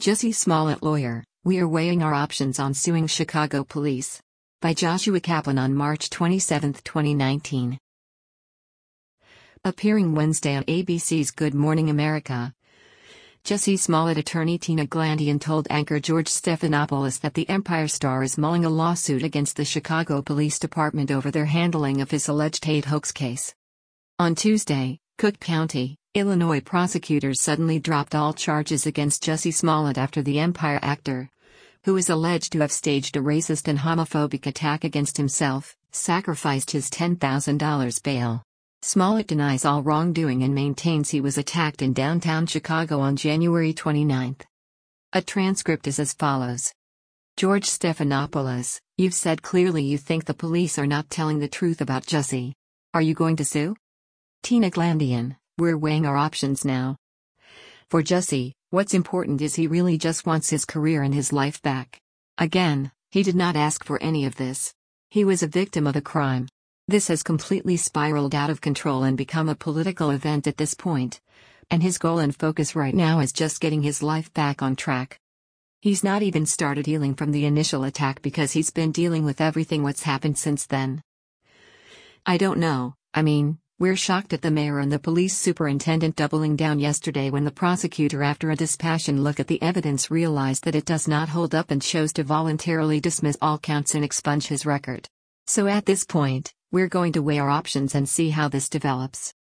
Jussie Smollett lawyer, we are weighing our options on suing Chicago police. By Joshua Kaplan on March 27, 2019. Appearing Wednesday on ABC's Good Morning America, Jussie Smollett attorney Tina Glandian told anchor George Stephanopoulos that the Empire Star is mulling a lawsuit against the Chicago Police Department over their handling of his alleged hate hoax case. On Tuesday, Cook County, Illinois prosecutors suddenly dropped all charges against Jussie Smollett after the Empire actor, who is alleged to have staged a racist and homophobic attack against himself, sacrificed his $10,000 bail. Smollett denies all wrongdoing and maintains he was attacked in downtown Chicago on January 29. A transcript is as follows. George Stephanopoulos, you've said clearly you think the police are not telling the truth about Jussie. Are you going to sue? Tina Glandian, we're weighing our options now. For Jussie, what's important is he really just wants his career and his life back. Again, he did not ask for any of this. He was a victim of a crime. This has completely spiraled out of control and become a political event at this point, and his goal and focus right now is just getting his life back on track. He's not even started healing from the initial attack because he's been dealing with everything what's happened since then. I don't know, we're shocked at the mayor and the police superintendent doubling down yesterday when the prosecutor, after a dispassionate look at the evidence, realized that it does not hold up and chose to voluntarily dismiss all counts and expunge his record. So at this point, we're going to weigh our options and see how this develops.